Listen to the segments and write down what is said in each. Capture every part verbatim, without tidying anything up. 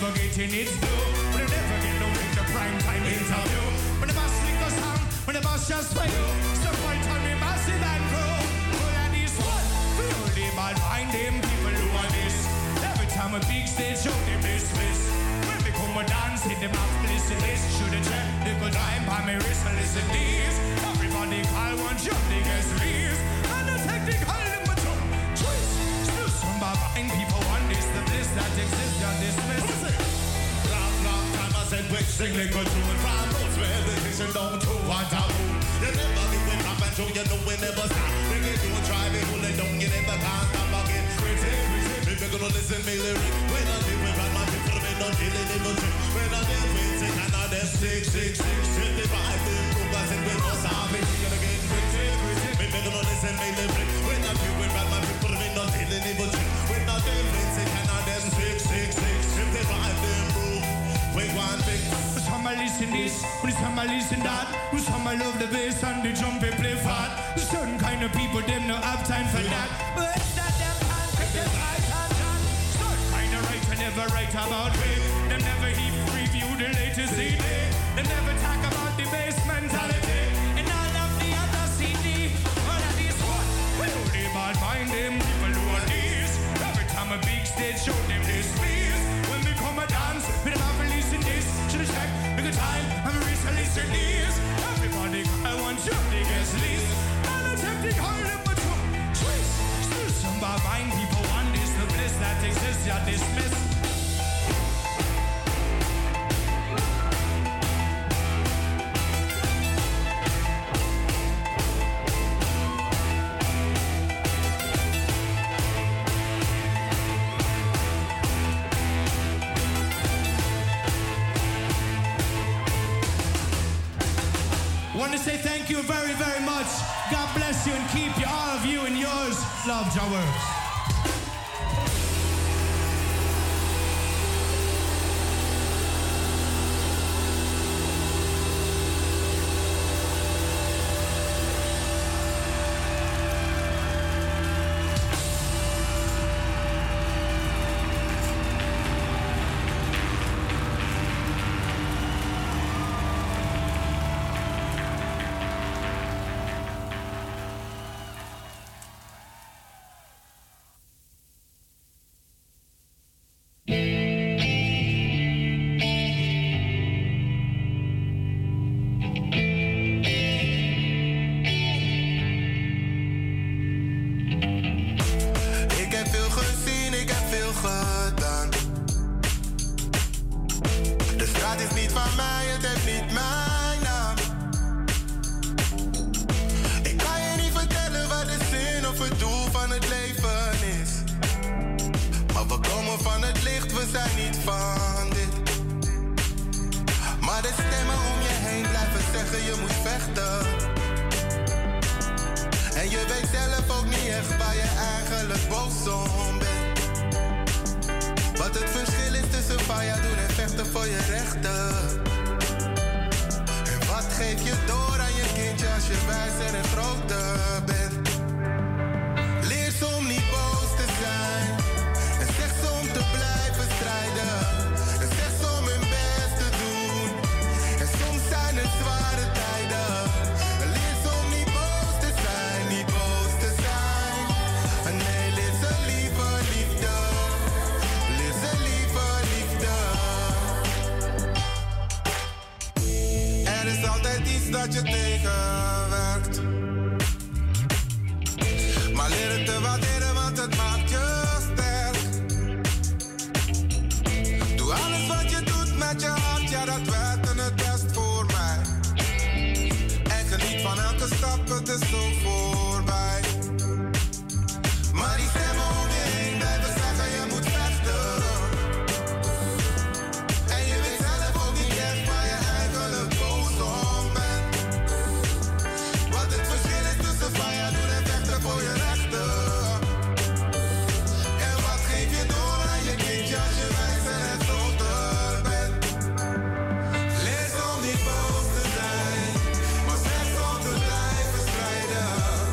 never getting its due. But they never get no with the prime time interview. When the boss lick us down, when the boss just for you. Step right on me, massive and crew. Full of this one. Feel the bad mind, them people who are this. Every time a big stage show, them dismiss. When we come a dance, hit them up, listen this. Should have checked, little time by me wrist and listen this. Everybody call one shot, they guess please. And the technical number two. Choice. Still some behind people want this. The bliss that exists, you're dismissed. Long, long time I said, quick, sing like a tune from roots where the vision don't do what I do. You never give it up and show you know we never stop. Bring it to a tribe, it hold it down, you never can't stop again. Crazy, crazy. If you're gonna listen me lyric, when I live with my people, me not killing them no trick. When I live with sick and I them sick, sick, sick, sick. If I them prove I said we must have it, you're gonna get crazy, crazy. If you're gonna listen me lyric, when I live with my people, me not killing them no trick. When I live with sick and I them sick, sick, sick, sick. If I them prove we want big. Some I listen this, some I listen that. Some I love the bass and the jump and play fat. Certain kind of people, them no have time for that. But it's that them can't take them right and done. Certain kind of writer never write about me. Them never even review the latest C D. Them never talk about the bass mentality. And all of the other C D. All of this one. Well, they bad mind them people who are these. Every time a big stage show them this please. When we come a dance, we don't have to listen this. Should have checked, look at time, I'm a reason listen this. Everybody, I want you, they guess least. And I take the call number two. Choice. Still some behind people want this. The bliss that exists, you're dismissed. I want to say thank you very, very much. God bless you and keep you, all of you and yours. Love your words. Leer om niet boos te zijn, maar zeg om te blijven strijden.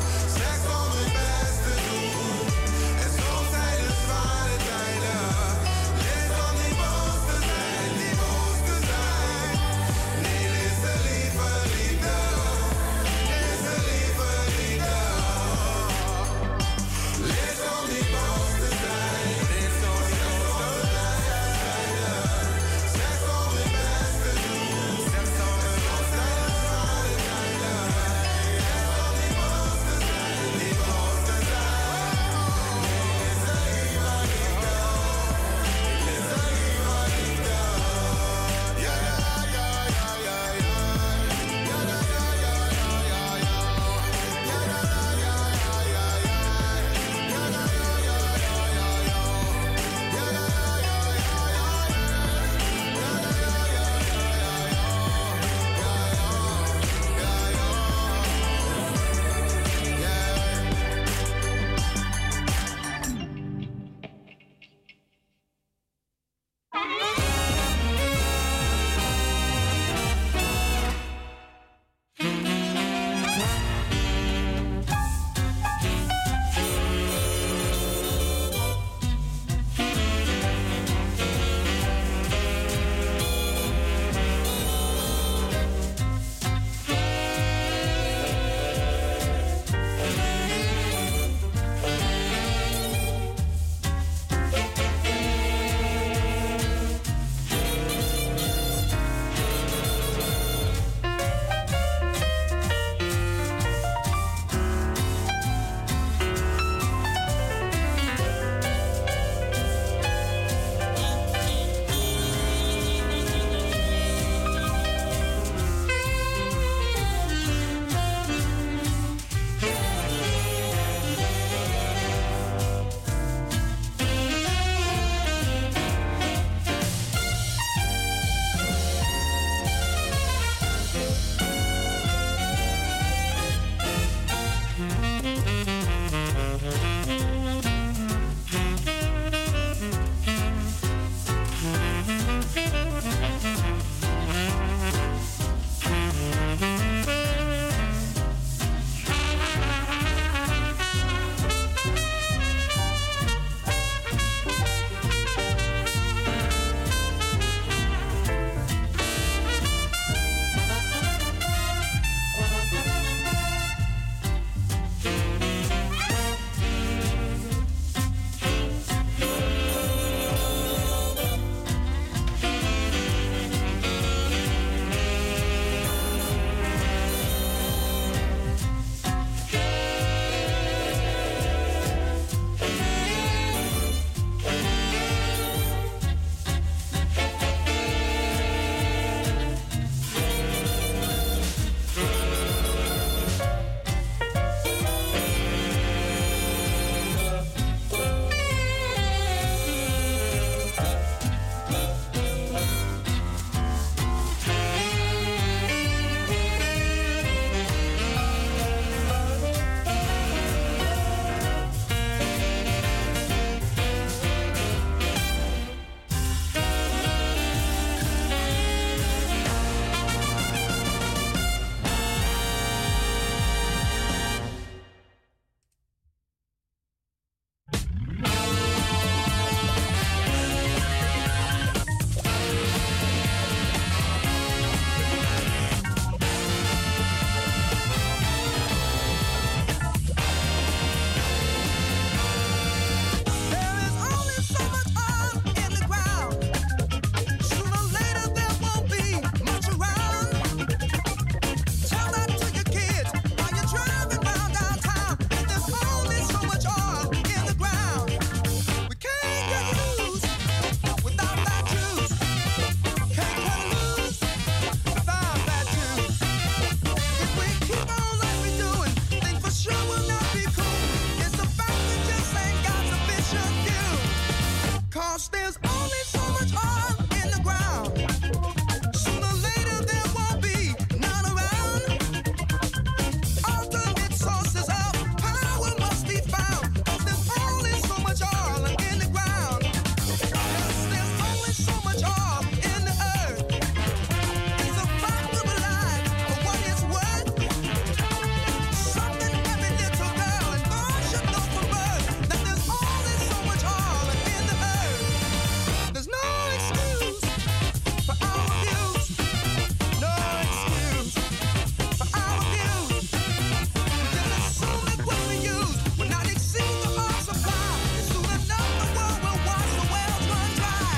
'Cause there's only so much oil in the ground. Sooner or later there won't be none around. Alternate sources of power must be found. 'Cause there's only so much oil in the ground. 'Cause there's only so much oil in the earth. It's a fact of life for what it's worth. Something every little girl and boy should know from birth. That there's only so much oil in the earth. There's no excuse for our abuse. No excuse for our abuse. We just assume that what we use will not exceed the oil supply. And soon enough the world will watch the wells run dry.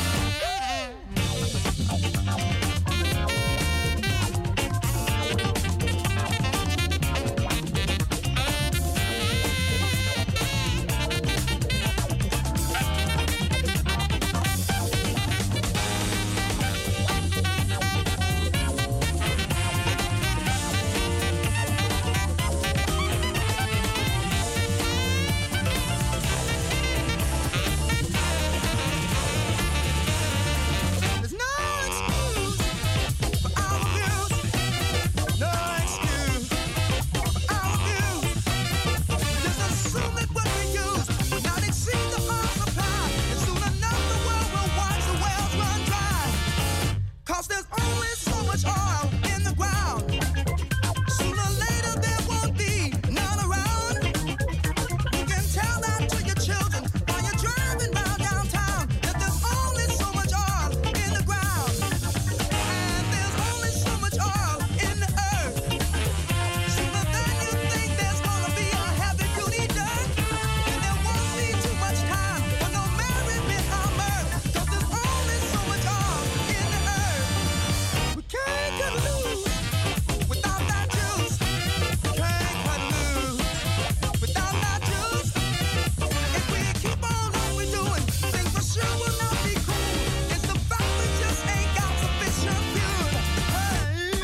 There's no excuse for our abuse. No excuse for our abuse. We just assume that what we use will not exceed the oil supply. And soon enough the world will watch the wells run dry. 'Cause there's only so much oil in the ground. Sooner or later there won't be none around. You can tell that to your children while you're driving round downtown. That there's only so much oil in the ground. And there's only so much oil in the earth. Sooner than you think there's gonna be a heavy duty dirt. And there won't be too much time for no merriment or mirth. 'Cause there's only so much oil in the earth. We can't cut loose without that juice. Can't cut loose without that juice. If we keep on what we're doing, things for sure will not be cool. It's the fact we just ain't got sufficient fuel. Hey.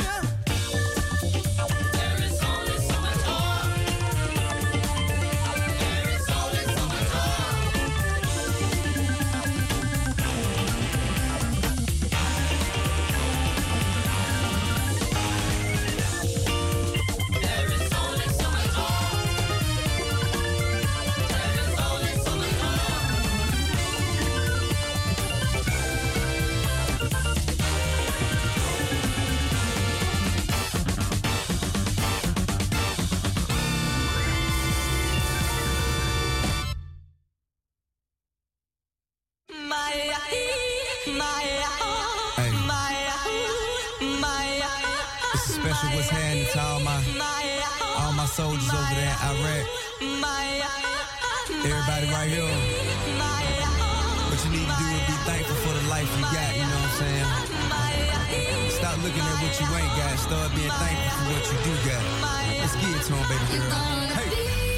There is only so much oil. There is only so much oil. There is only so much oil. There is only so much oil. Hey. It's special what's happening to all my all my soldiers over there in Iraq. Everybody right here. What you need to do is be thankful for the life you got, you know what I'm saying? Stop looking at what you ain't got. Start being thankful for what you do got. Let's get it to 'em, baby girl. Hey.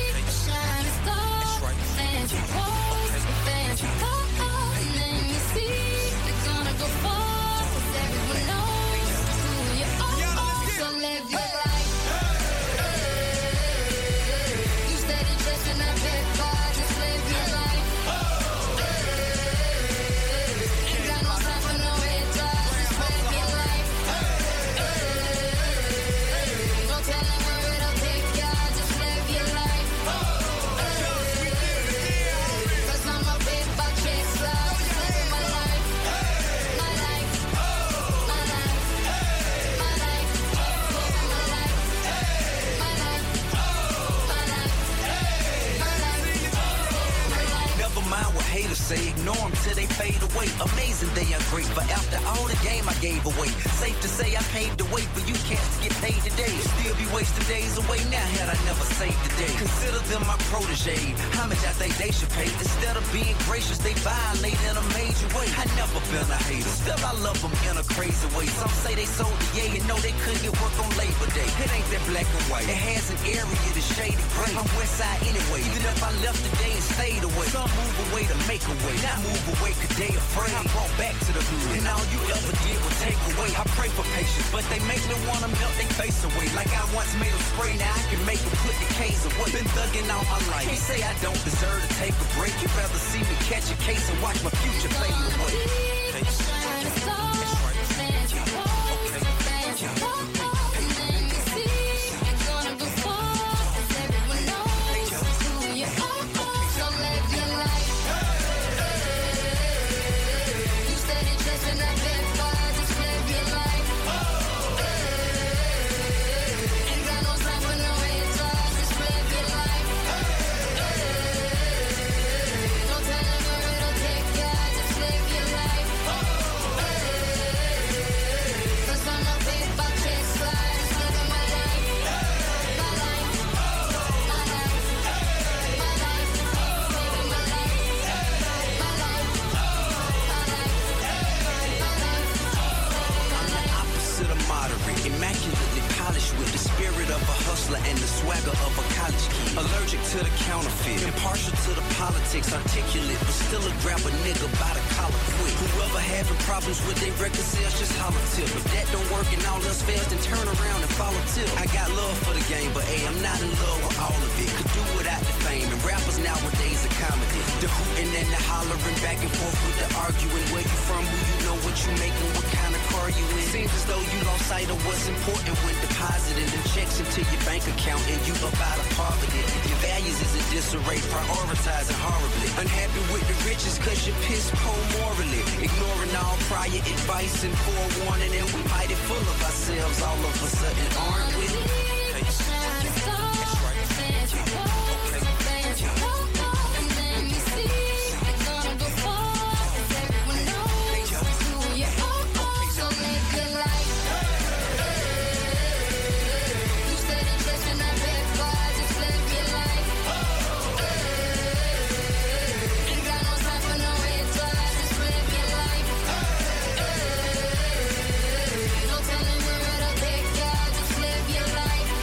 Haters say ignore them till they fade away. Amazing they are great, but after all the game I gave away. Safe to say I paved the way for you cats to get paid today. Still be wasting days away now had I never saved the day. Consider them my protege. How much I think they should pay? Instead of being gracious, they violate in a major way. I never been a hater, still I love them in a crazy way. Some say they sold the yay and know they couldn't get work on Labor Day. It ain't that black and white, it has an area that's shaded gray. I'm west side anyway, even if I left today and stayed away. Some move away way to make a way. Not move away, cause they afraid. I brought back to the hood, and all you ever did was take away. I pray for patience, but they make me wanna melt their face away. Like I once made them spray, now I can make them put the K's away. Been thugging all my life. Can't say I don't deserve to take a break. You'd rather see me catch a case and watch my future fade away. Immaculately polished with the spirit of a hustler and the swagger of a college kid. Allergic to the counterfeit, impartial to the politics, articulate, but still a grab a nigga by the collar quick. Whoever having problems with their record sales, just holler tip. If that don't work and all else fails, then turn around and follow tip. I got love for the game, but hey, I'm not in love with all of it. Could do without the fame, and rappers nowadays are comedy. The hooting and the hollering, back and forth with the arguing. Where you from, who you know, what you making, what kind of car you in. Seems as though you lost sight of what's important when depositing them checks into your bank account and you up out of poverty. Your values is in disarray, prioritizing horribly. Unhappy with the riches cause you're piss poor morally. Ignoring all prior advice and forewarning, and we mighty full of ourselves all of a sudden, aren't we? Life.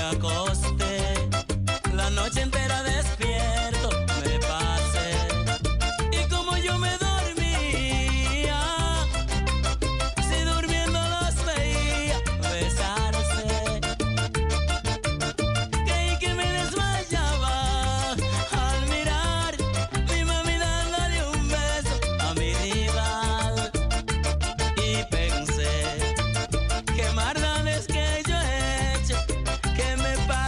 acosté, la noche entera despierto me pasé. Y como yo me dormía, si durmiendo los veía besarse, creí que me desmayaba al mirar mi mami dándole un beso a mi rival. Y pensé, qué maldades que yo he hecho, que me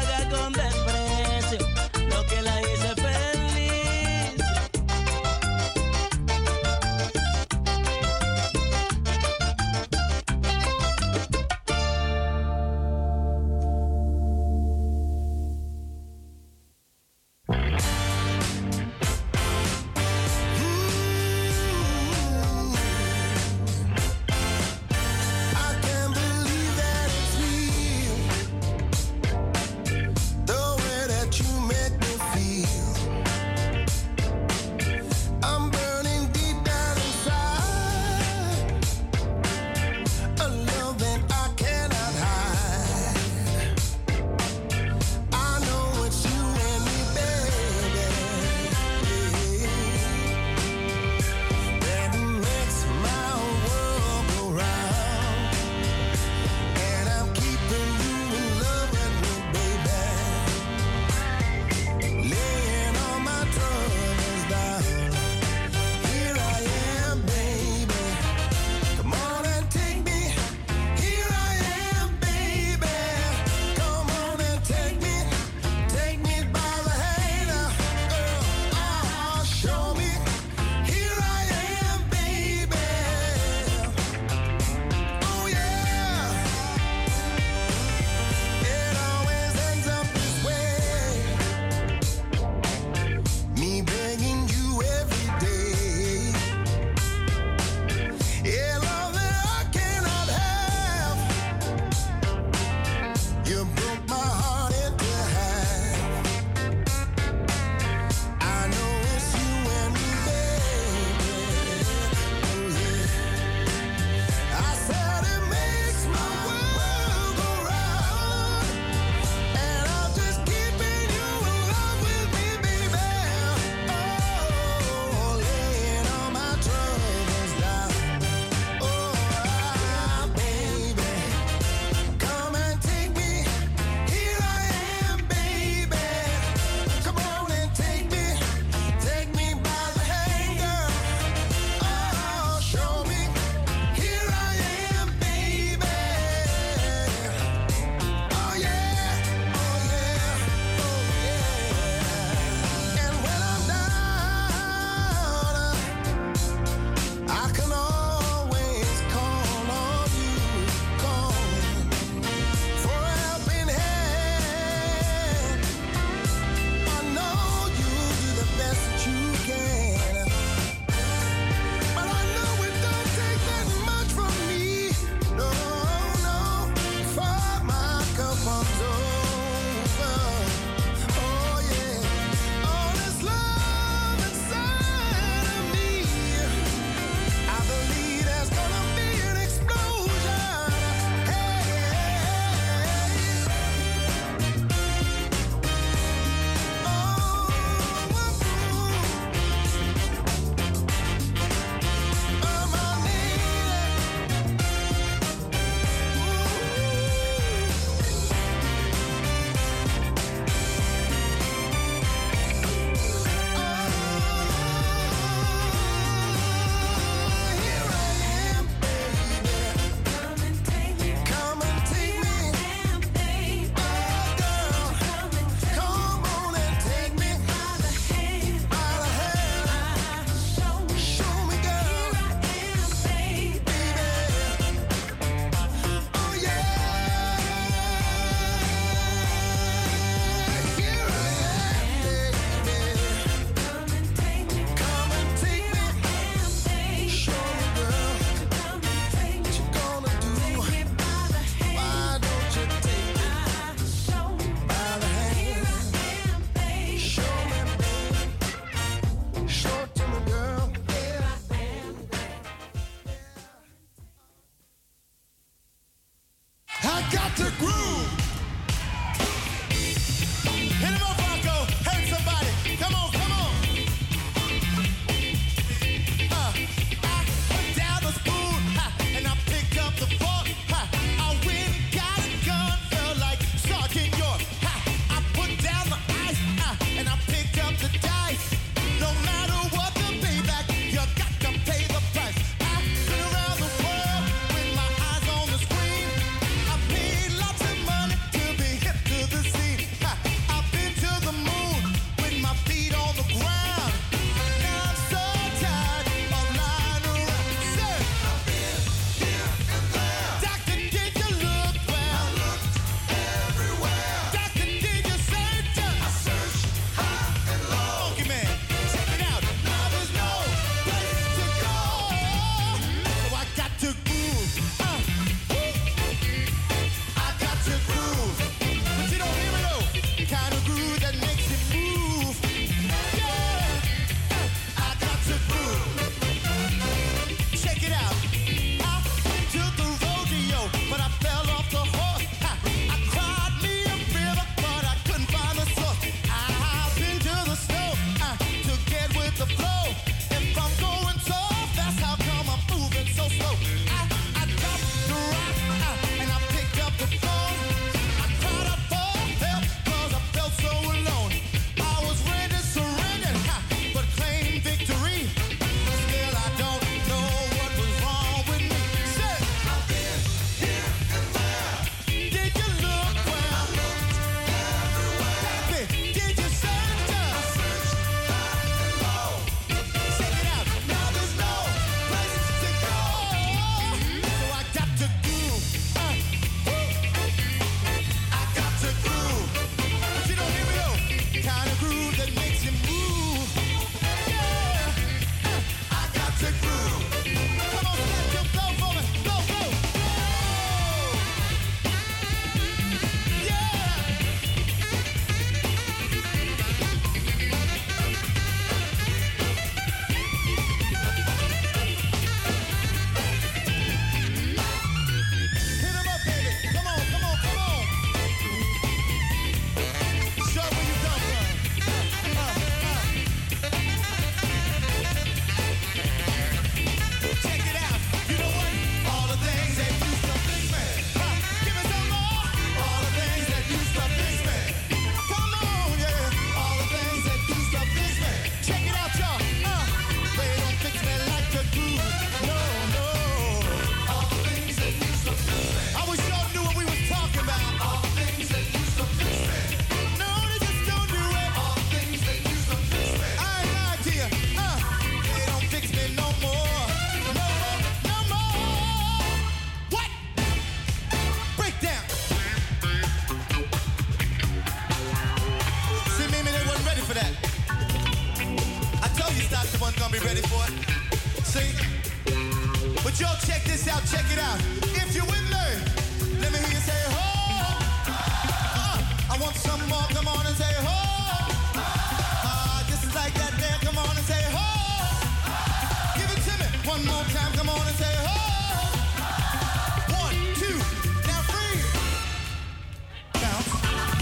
ready for it. See? But y'all check this out, check it out. If you're with me, let me hear you say, ho! Uh, I want some more, come on and say, ho! Uh, just like that there, come on and say, ho! Give it to me one more time, come on and say, ho! One, two, now three. Bounce.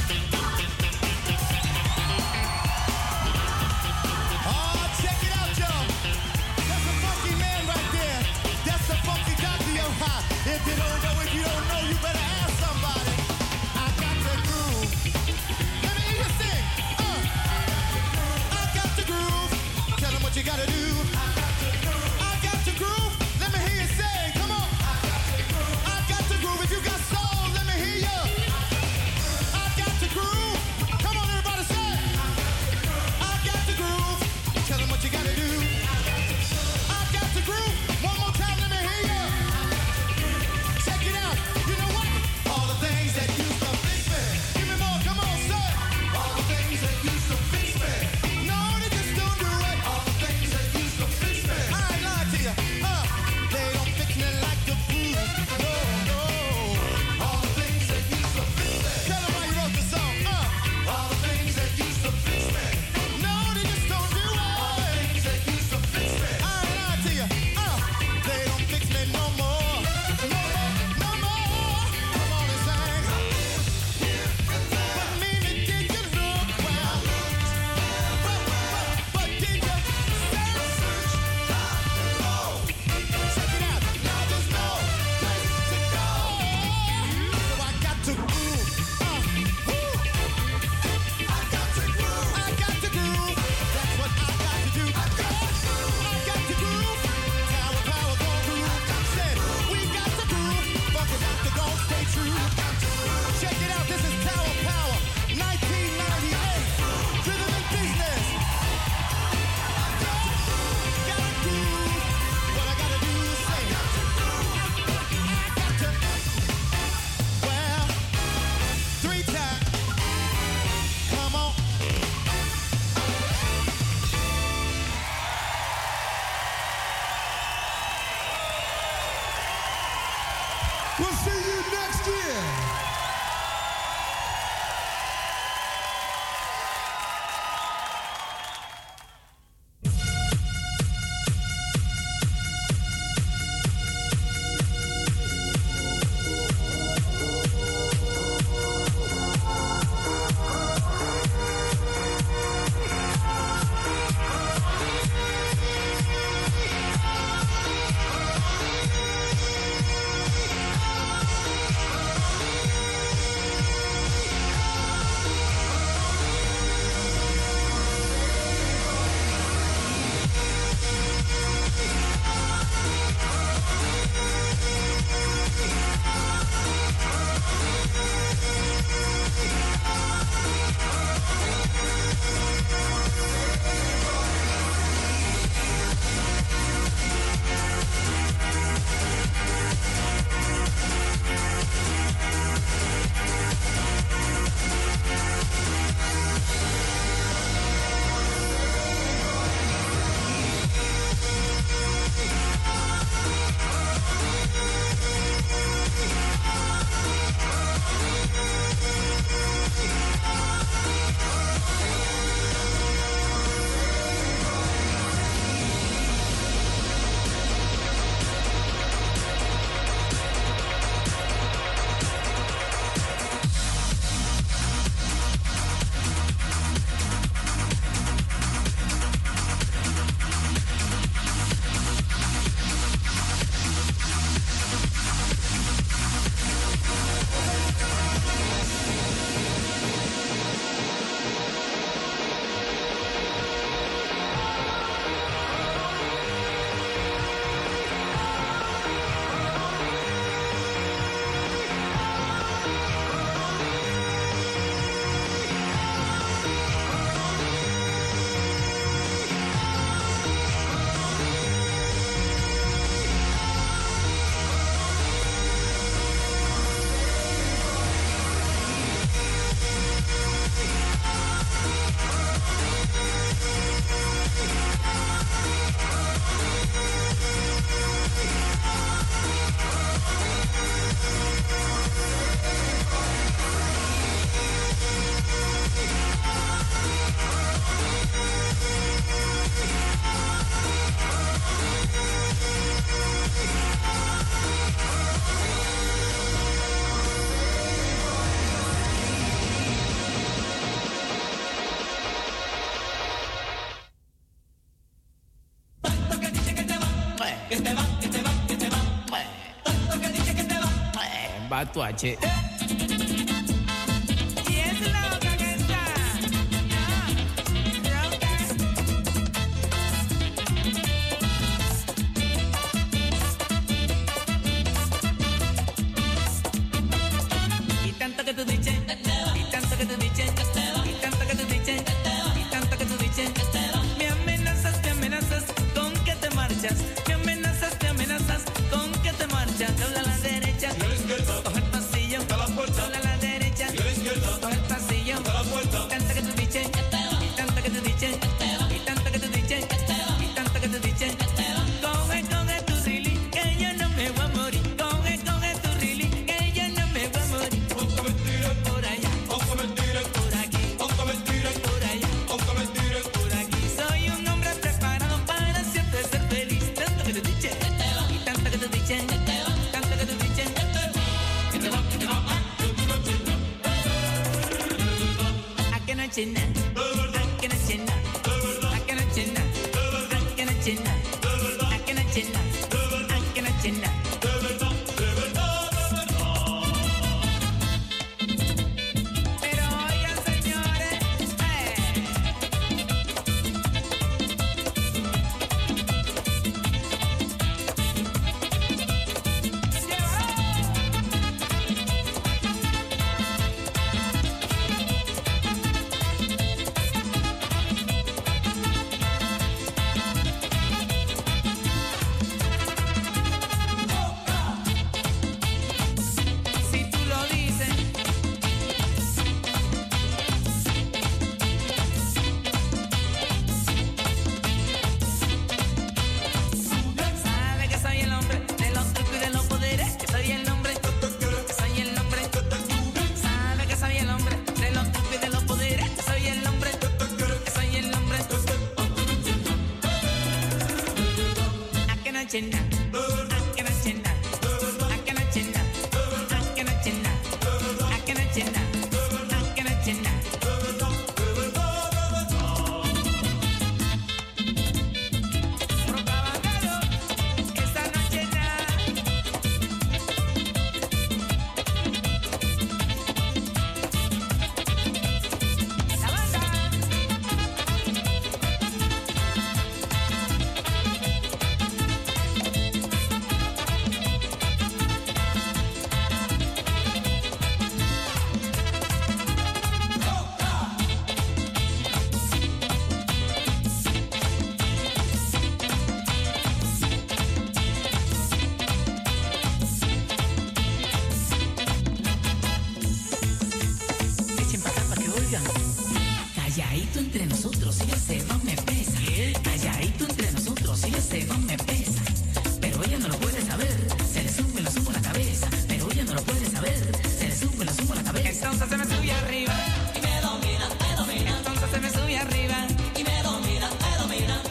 Oh, check it out, y'all. That's a funky man right there. That's the funky doctor, yo, ha. If you don't know it, pato H. Y es loca que está. Ah, loca. Y tanto que tú dices, y tanto que tú dices, y tanto que tú dices, y tanto que tú dices, me amenazas, me amenazas con que te marchas, me amenazas, me amenazas con que te marchas, dobla a la derecha, coge el pasillo, dobla a la derecha, coge el pasillo, y tanto que tú dices, y tanto que tú dices, y tanto que tú dices, y tanto que tú dices, coge, coge tu rili, que yo no me voy a morir, coge, coge tu rili, que yo no me voy a morir. Por allá, por aquí, por allá, por aquí. Soy un hombre preparado para siempre ser feliz. Tanto que te dice, y tanto que te dice, tanto que te dice. I cannot change that. I cannot change that. I cannot change that. I cannot change that. I cannot change that. I cannot change that. Pero oigan, señores, eh. Si tú lo dices, Sabe que soy el hombre de los trucos y de los poderes. Que soy el hombre, que soy el hombre. Sabe que soy el hombre de los trucos y de los poderes. Que soy el hombre, que soy el hombre. I cannot change that. I cannot change that. I cannot change that. I cannot change that. I cannot change that. I cannot change that. Rocabandero, esta noche nada. La banda. Echen para acá para que oigan. Calladito entre nosotros, ella se va, me pesa. Calladito entre nosotros, ella se va, me pesa. Pero ella no lo puede saber, se le sube, lo subo a la cabeza. Pero ella no lo puede saber, se le sube, lo subo a la cabeza. Entonces se me sube arriba. Y me domina, me domina. Entonces se me sube arriba. Y me domina, me domina.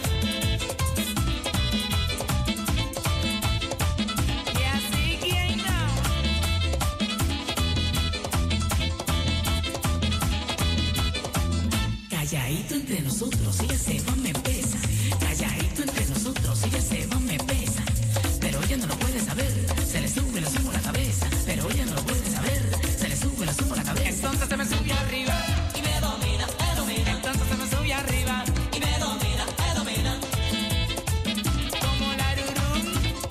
Y así quien no. Calladito entre nosotros, ella se va, me pesa. Calladito entre nosotros, ella se va, me pesa. Pero ella no lo puede saber, se le sube, lo subo a la cabeza. Pero ella no lo puede saber, se le sube, lo subo a la cabeza. Entonces se me sube arriba. Y me domina, me domina. Entonces se me sube arriba. Y me domina, me domina. Como la rurum.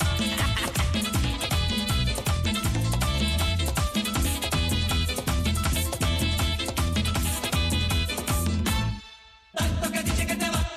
Tanto que dice que te va.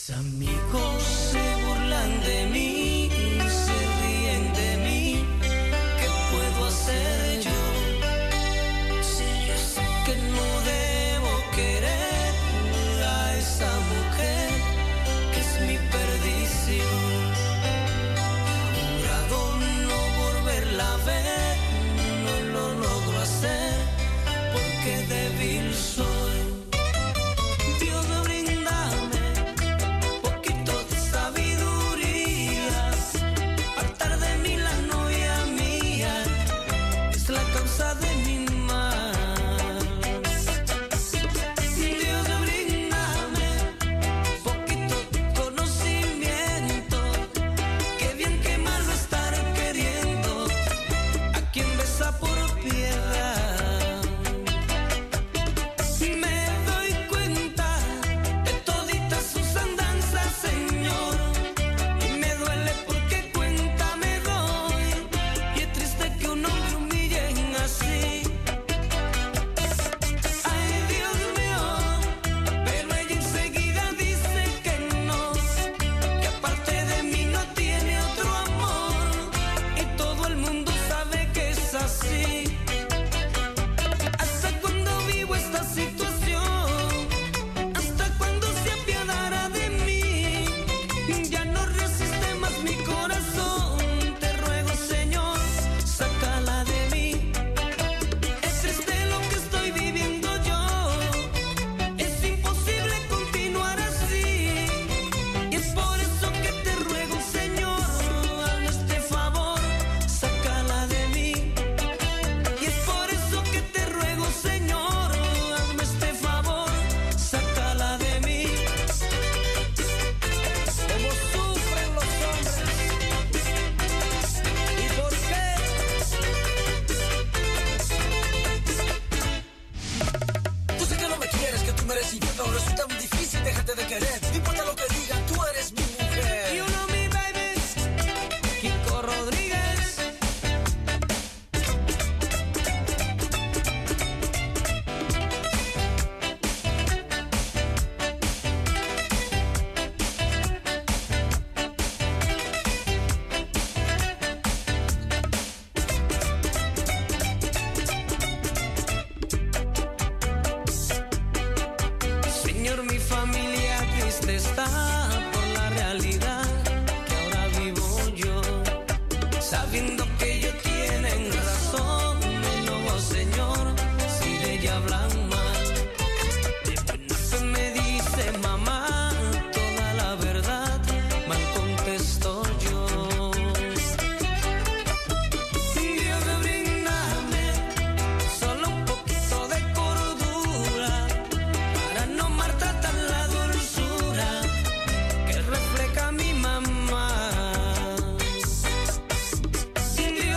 Mis amigos se burlan de mí, se ríen de mí. ¿Qué puedo hacer yo? Si yo sé que no debo querer a esa mujer que es mi perdición. Jurado no volverla a ver, no lo logro hacer porque débil soy. Dios, bríndame poquito de sabiduría. Apartar de mí la novia mía es la causa de mi mal. Dios, bríndame poquito de conocimiento. Que bien que mal no estar queriendo a quien besa por piedad. Me doy cuenta de toditas sus andanzas, Señor, y me duele porque cuenta me doy. Y es triste que un hombre humillen así. Ay, Dios mío, pero ella enseguida dice que no, que aparte de mí no tiene otro amor. Y todo el mundo sabe que es así. ¿Hasta cuándo vivo esta situación? ¿Hasta cuándo se apiadará de mí? Ya no resiste más mi corazón. Te ruego, Señor, sácala de mí. Es triste lo que estoy viviendo yo. Es imposible continuar así. Y es por eso que te ruego, Señor, hazme este favor, sácala de mí. Y es por eso que te ruego, Señor, hazme este favor, sácala de mí. ¿Cómo sufren los hombres? ¿Y por qué? Tú sé que no me quieres, que tú me eres idiota, no resulta muy difícil dejarte de querer. No importa lo que digan, tú eres mi mujer. You know me, baby. Kiko Rodríguez. Señor, mi familia triste está por la realidad que ahora vivo yo. Sabiendo que ellos tienen razón, me enojo, Señor, si de ella hablan mal. De buena fe me dice mamá toda la verdad, mal contesto yo. Dios, bríndame solo un poquito de cordura para no maltratar la dulzura que refleja mi mamá. Dios,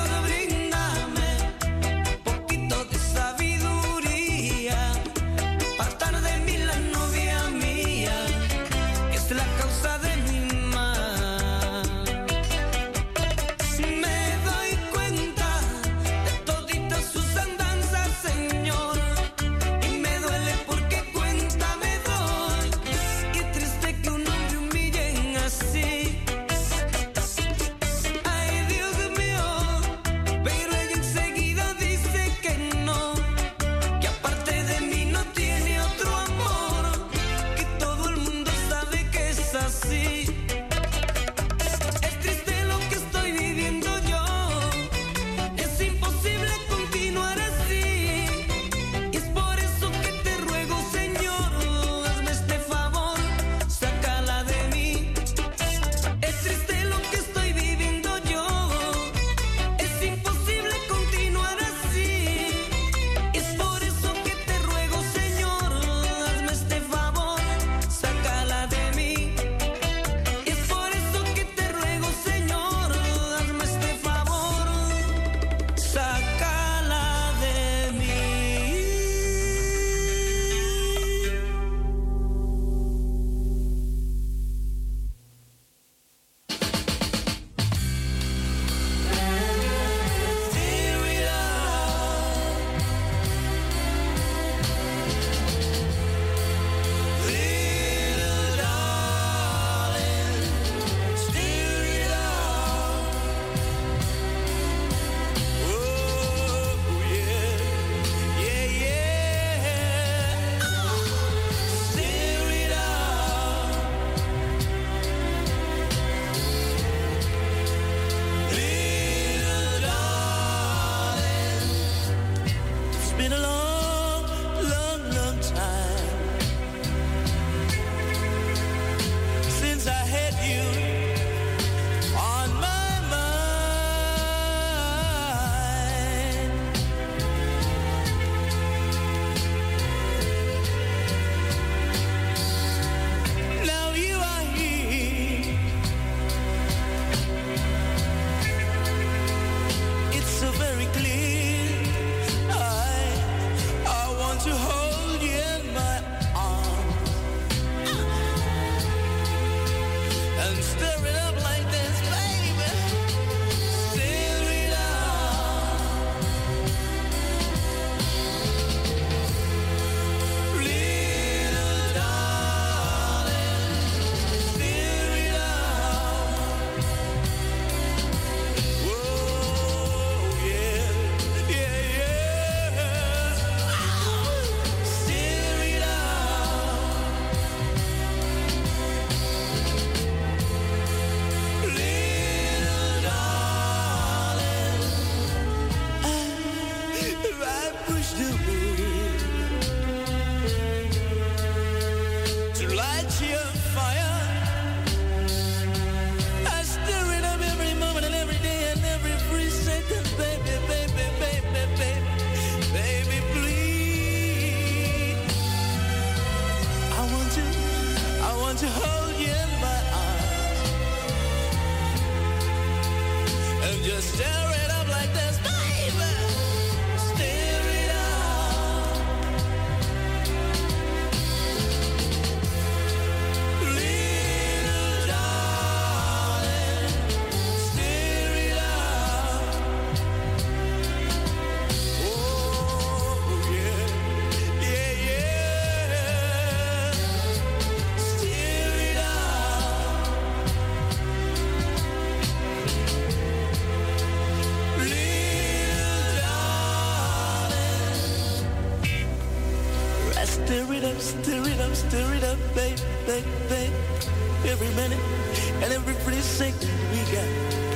up, stir it up, stir it up, babe, babe, babe. Every minute and every pretty second we got.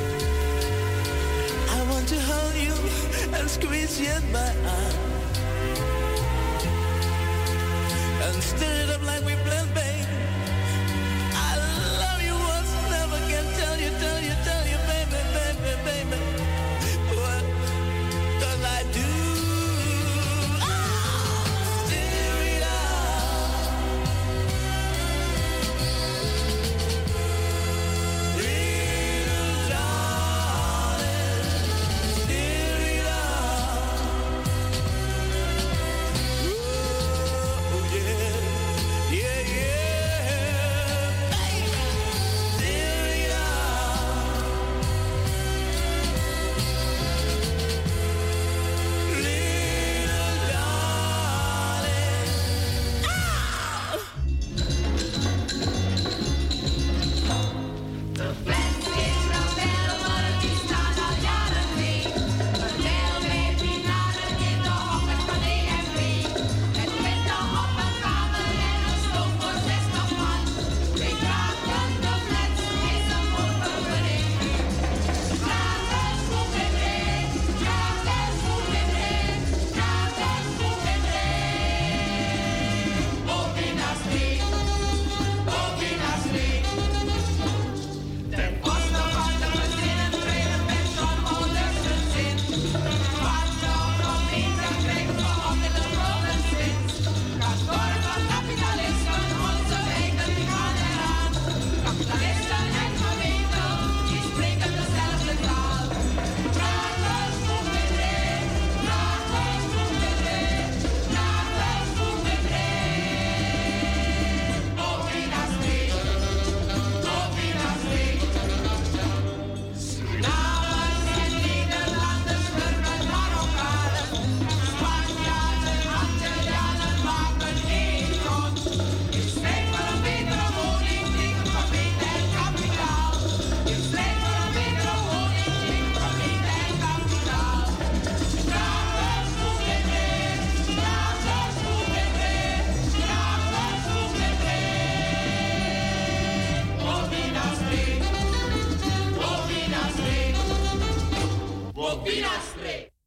I want to hold you and squeeze you in my arm. And stir it up like we blend, babe. I love you once, never can tell you, tell you, tell you, baby, baby, baby. What does I do? Bobina Street.